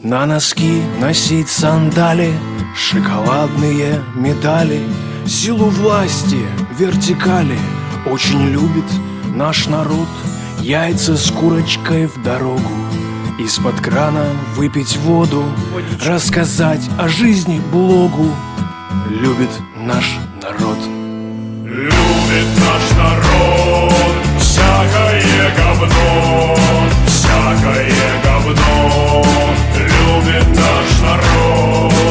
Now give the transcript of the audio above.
На носки носить сандали, шоколадные медали, силу власти, вертикали очень любит наш народ. Яйца с курочкой в дорогу, из-под крана выпить воду, рассказать о жизни блогу. Любит наш народ. Любит наш народ.